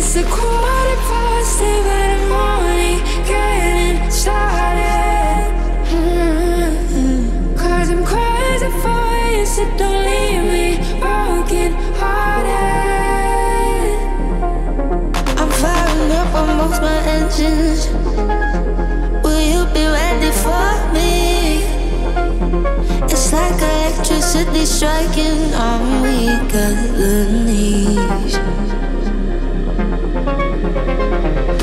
It's a 7:15 in the morning, getting started. 'Cause I'm crazy for you, so don't leave me broken hearted. I'm firing up almost my engines. Will you be ready for me? It's like electricity striking on me, 'cause